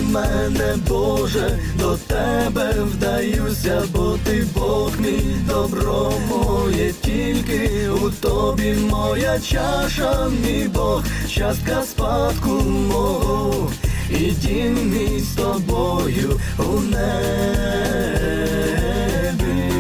мене, Боже, до Тебе вдаюся, бо Ти Бог мій, добро моє тільки у Тобі, моя чаша, мій Бог, частка спадку мого, і дім мій з Тобою у небі.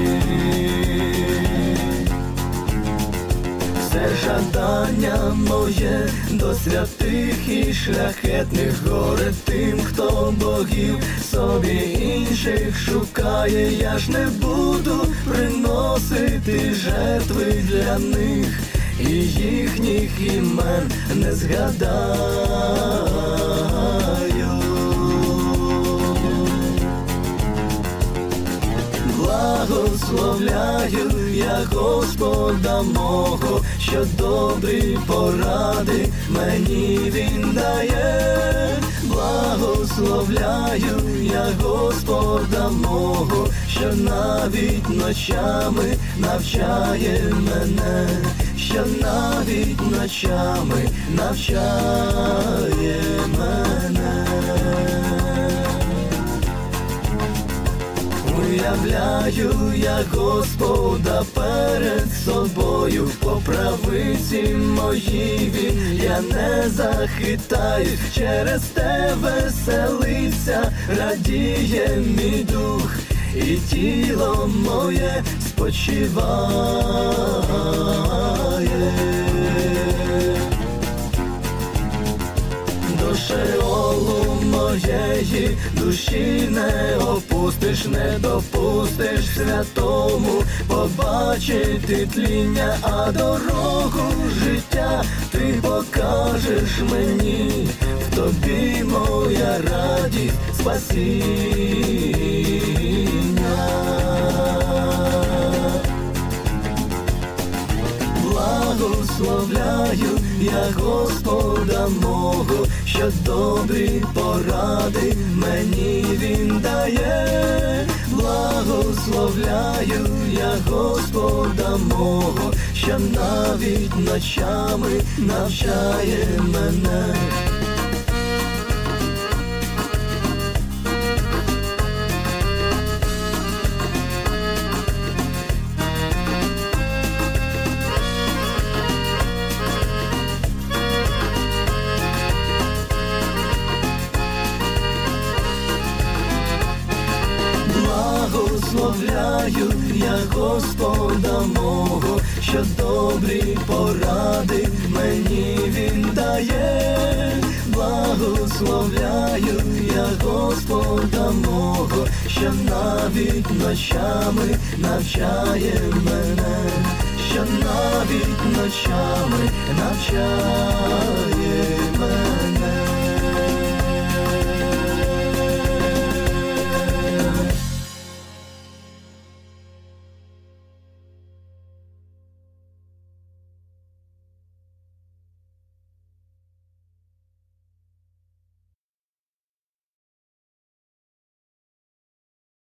Все жадання моє до святих і шляхетних, горе тим, хто богів собі інших шукає. Я ж не буду приносити жертви для них, і їхніх імен не згадаю. Благословляю я Господа мого, що добрі поради мені Він дає. Благословляю я Господа мого, що навіть ночами навчає мене, що навіть ночами навчає мене. Уявляю я Господа перед собою, по правиці моїй Він, я не захитаюсь, через те веселиться, радіє мій дух, і тіло моє спочиває. До Шеолу моєї душі не опустиш, не допустиш святому побачити тління, а дорогу життя ти покажеш мені, в тобі моя радість спасіння. Благословляю я Господа мого, що добрі поради мені Він дає. Благословляю я Господа мого, що навіть ночами навчає мене. Благословляю я Господа мого, що добрі поради мені Він дає. Благословляю я Господа мого, що навіть ночами навчає мене, що навіть ночами навчає.